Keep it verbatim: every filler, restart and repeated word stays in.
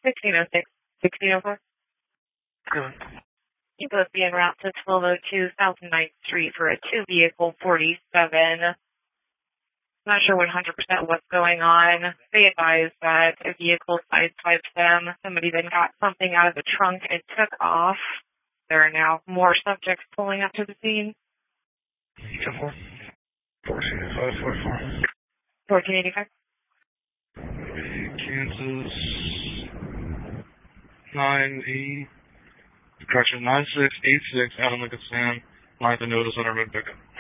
sixteen oh six, sixteen oh four. Good. You both be en route to twelve oh two South ninth Street for a two-vehicle forty-seven. Not sure one hundred percent what's going on. They advised that a vehicle sideswiped them. Somebody then got something out of the trunk and took off. There are now more subjects pulling up to the scene. ten four. fourteen eighty-five, four four. fourteen eighty-five. Kansas. nine E. Correction, nine six eight six, Adam Lincoln Sam. Ninth and notice on our mid pickup.